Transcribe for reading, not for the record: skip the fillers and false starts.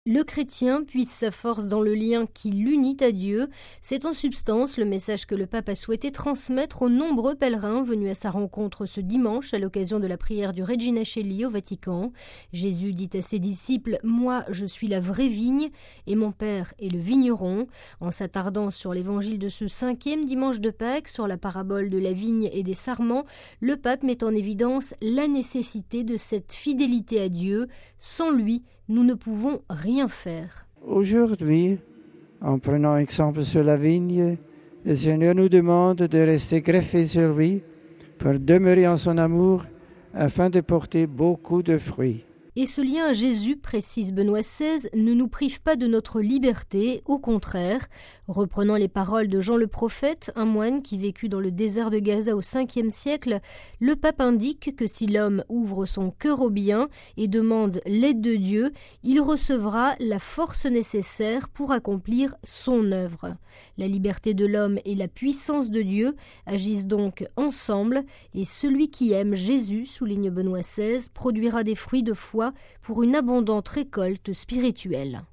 Le chrétien puise sa force dans le lien qui l'unit à Dieu. C'est en substance le message que le pape a souhaité transmettre aux nombreux pèlerins venus à sa rencontre ce dimanche à l'occasion de la prière du Regina Coeli au Vatican. Jésus dit à ses disciples « Moi, je suis la vraie vigne et mon Père est le vigneron ». En s'attardant sur l'évangile de ce 5e dimanche de Pâques, sur la parabole de la vigne et des sarments, le pape met en évidence la nécessité de cette fidélité à Dieu. Sans lui, nous ne pouvons rien faire. Aujourd'hui, en prenant exemple sur la vigne, le Seigneur nous demande de rester greffés sur lui pour demeurer en son amour afin de porter beaucoup de fruits. Et ce lien à Jésus, précise Benoît XVI, ne nous prive pas de notre liberté, au contraire. Reprenant les paroles de Jean le prophète, un moine qui vécut dans le désert de Gaza au 5e siècle, le pape indique que si l'homme ouvre son cœur au bien et demande l'aide de Dieu, il recevra la force nécessaire pour accomplir son œuvre. La liberté de l'homme et la puissance de Dieu agissent donc ensemble, et celui qui aime Jésus, souligne Benoît XVI, produira des fruits de foi pour une abondante récolte spirituelle.